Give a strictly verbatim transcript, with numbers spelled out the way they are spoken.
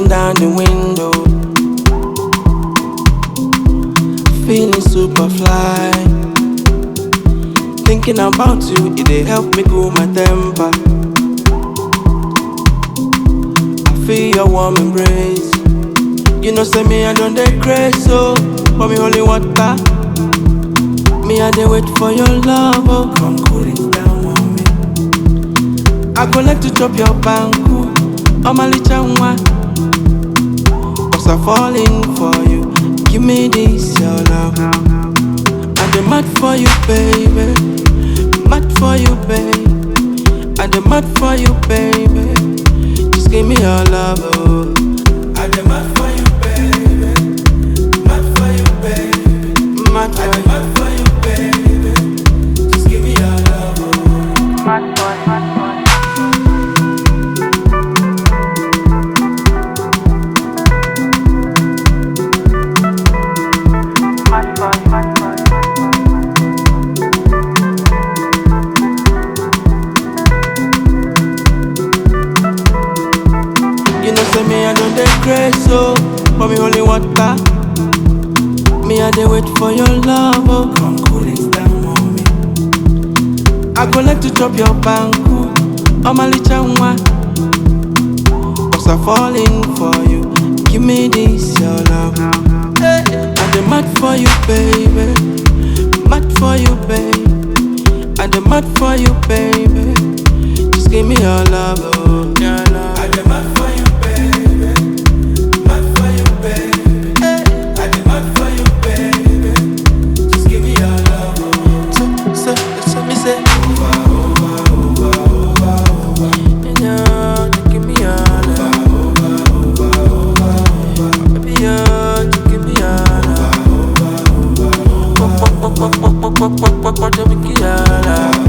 down the window, feeling super fly. Thinking about you, it dey help me cool my temper. I feel your warm embrace. You know, say me I don't dey crazy, so for me holy water. Me I dey wait for your love, oh come cool it down on me. I go like to chop your banku, oh my little one. Cause I'm falling for you, give me this your love. I'm mad for you, baby. Mad for you, baby. I'm mad for you, baby. Just give me your love, oh. I'm mad for you, baby. Mad for you, baby. Mad for you, mad for you, baby. Just give me your love, oh. Mad for you, mad for you. Mad for you, mad for you. You know, say me I don't dey crazy, so for me holy water. Me I dey wait for your love, oh come cool it down on me. I go like to chop your banku, oh my little one. Cause I'm falling for you, give me this your love. Hey, I'm mad for you, baby. Mad for you, baby. I'm mad for you, baby. Just give me your love, oh your love. I'm mad for you, baby. Mad for you, baby. I'm mad for you, baby. Just give me your love, oh. So, so, so me say over, over, over, over, over. Yeah, just give me your love. Over, over, over, over. Baby, yeah, just give me your love. Over, over, over, over. What, what, what, what, what, what, what, what, what, what, what, what, what, what,